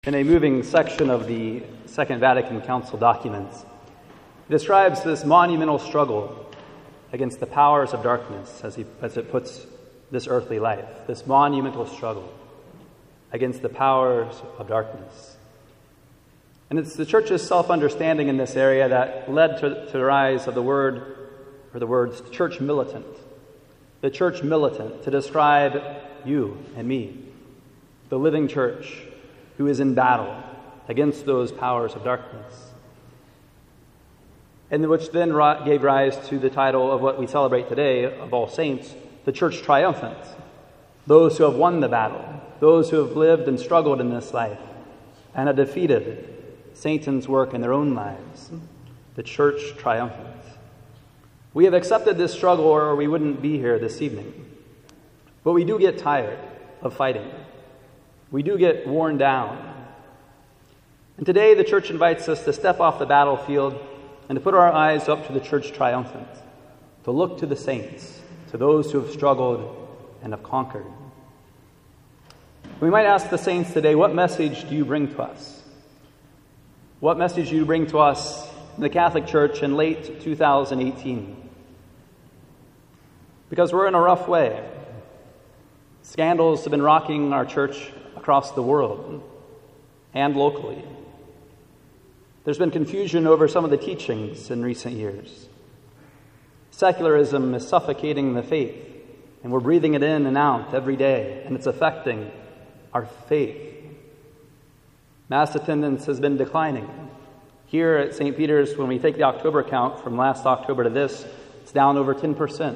In a moving section of the Second Vatican Council documents, it describes this monumental struggle against the powers of darkness, as it puts this earthly life, this monumental struggle against the powers of darkness. And it's the Church's self-understanding in this area that led to the rise of the words church militant. The church militant, to describe you and me, the living church, who is in battle against those powers of darkness. And which then gave rise to the title of what we celebrate today, of All Saints, the Church Triumphant. Those who have won the battle, those who have lived and struggled in this life and have defeated Satan's work in their own lives. The Church Triumphant. We have accepted this struggle or we wouldn't be here this evening. But we do get tired of fighting. We do get worn down. And today the Church invites us to step off the battlefield and to put our eyes up to the Church Triumphant, to look to the saints, to those who have struggled and have conquered. We might ask the saints today, what message do you bring to us? What message do you bring to us in the Catholic Church in late 2018? Because we're in a rough way. Scandals have been rocking our church across the world and locally. There's been confusion over some of the teachings in recent years. Secularism is suffocating the faith, and we're breathing it in and out every day, and it's affecting our faith. Mass attendance has been declining. Here at St. Peter's, when we take the October count from last October to this, it's down over 10%.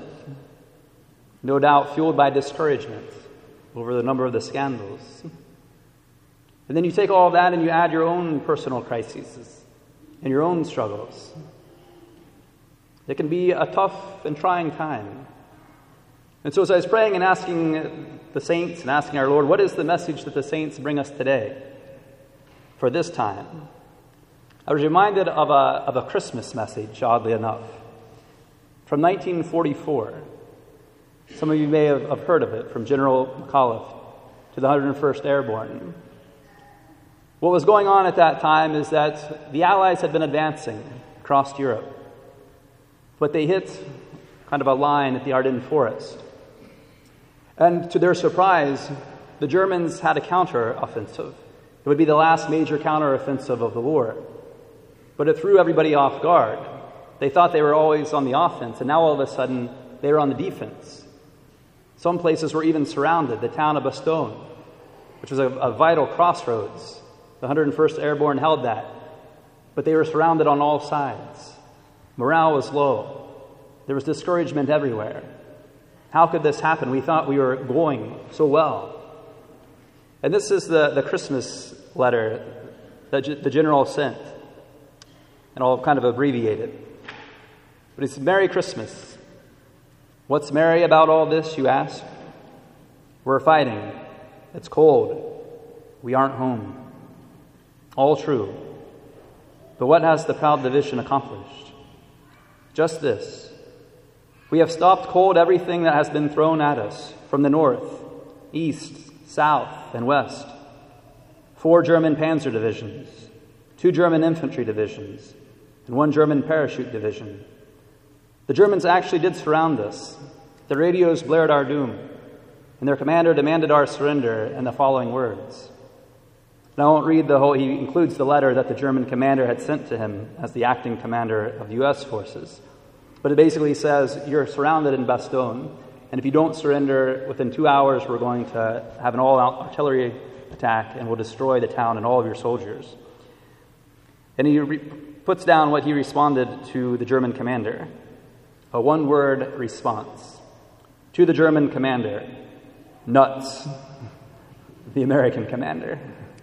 No doubt fueled by discouragement over the number of the scandals. And then you take all of that and you add your own personal crises and your own struggles. It can be a tough and trying time. And so as I was praying and asking the saints and asking our Lord, what is the message that the saints bring us today for this time? I was reminded of a Christmas message, oddly enough, from 1944. Some of you may have heard of it, from General McAuliffe to the 101st Airborne. What was going on at that time is that the Allies had been advancing across Europe, but they hit kind of a line at the Ardennes Forest. And to their surprise, the Germans had a counter-offensive. It would be the last major counter-offensive of the war. But it threw everybody off guard. They thought they were always on the offense, and now all of a sudden they were on the defense. Some places were even surrounded. The town of Bastogne, which was a vital crossroads. The 101st Airborne held that. But they were surrounded on all sides. Morale was low. There was discouragement everywhere. How could this happen? We thought we were going so well. And this is the Christmas letter that the general sent. And I'll kind of abbreviate it. But it's Merry Christmas. What's merry about all this, you ask? We're fighting. It's cold. We aren't home. All true. But what has the proud division accomplished? Just this. We have stopped cold everything that has been thrown at us from the north, east, south, and west. 4 German panzer divisions, 2 German infantry divisions, and 1 German parachute division. The Germans actually did surround us. The radios blared our doom, and their commander demanded our surrender in the following words. And I won't read the whole, he includes the letter that the German commander had sent to him as the acting commander of the U.S. forces. But it basically says, you're surrounded in Bastogne, and if you don't surrender, within 2 hours we're going to have an all-out artillery attack, and we'll destroy the town and all of your soldiers. And he puts down what he responded to the German commander. A one-word response. To the German commander, nuts. The American commander.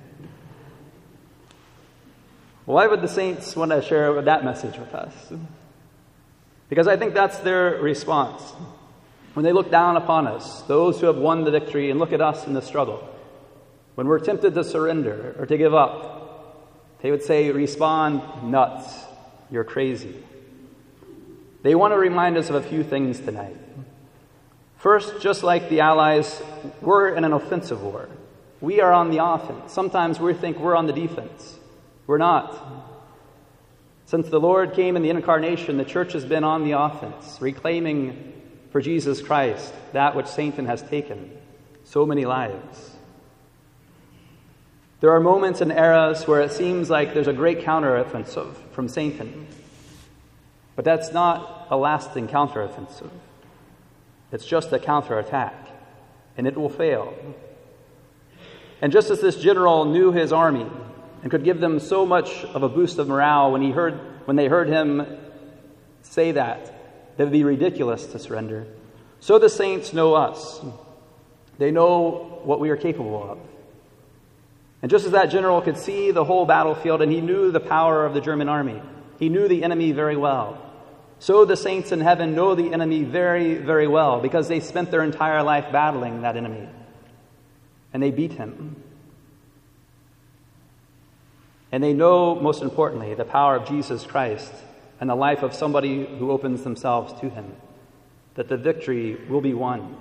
Why would the saints want to share that message with us? Because I think that's their response. When they look down upon us, those who have won the victory, and look at us in the struggle, when we're tempted to surrender or to give up, they would say, respond, nuts, you're crazy. They want to remind us of a few things tonight. First, just like the Allies, we're in an offensive war. we are on the offense. Sometimes we think we're on the defense. We're not. Since the Lord came in the incarnation, the church has been on the offense, reclaiming for Jesus Christ that which Satan has taken, so many lives. There are moments and eras where it seems like there's a great counteroffensive from Satan. But that's not a lasting counteroffensive. It's just a counterattack, and it will fail. And just as this general knew his army and could give them so much of a boost of morale when they heard him say that it would be ridiculous to surrender, so the saints know us. They know what we are capable of. And just as that general could see the whole battlefield and he knew the power of the German army, he knew the enemy very well, so the saints in heaven know the enemy very, very well because they spent their entire life battling that enemy. And they beat him. And they know, most importantly, the power of Jesus Christ and the life of somebody who opens themselves to him, that the victory will be won.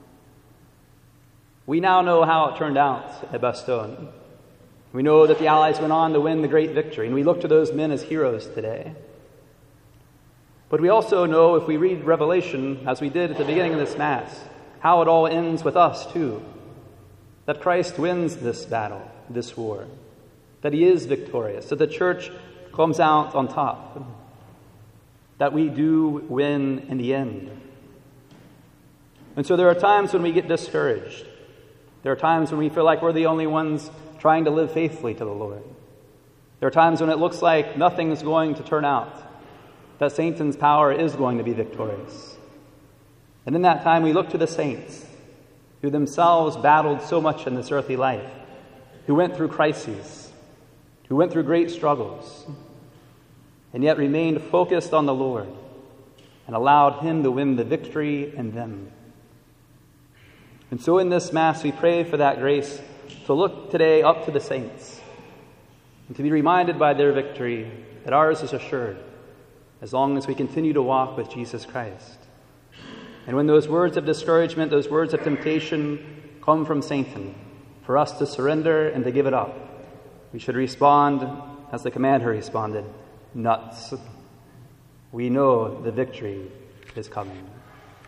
We now know how it turned out at Bastogne. We know that the Allies went on to win the great victory, and we look to those men as heroes today. But we also know, if we read Revelation, as we did at the beginning of this Mass, how it all ends with us too. That Christ wins this battle, this war. That he is victorious. That the church comes out on top. That we do win in the end. And so there are times when we get discouraged. There are times when we feel like we're the only ones trying to live faithfully to the Lord. There are times when it looks like nothing is going to turn out. That Satan's power is going to be victorious. And in that time we look to the saints who themselves battled so much in this earthly life, who went through crises, who went through great struggles, and yet remained focused on the Lord and allowed him to win the victory in them. And so in this Mass we pray for that grace to look today up to the saints and to be reminded by their victory that ours is assured as long as we continue to walk with Jesus Christ. And when those words of discouragement, those words of temptation come from Satan for us to surrender and to give it up, we should respond as the commander responded, nuts. We know the victory is coming.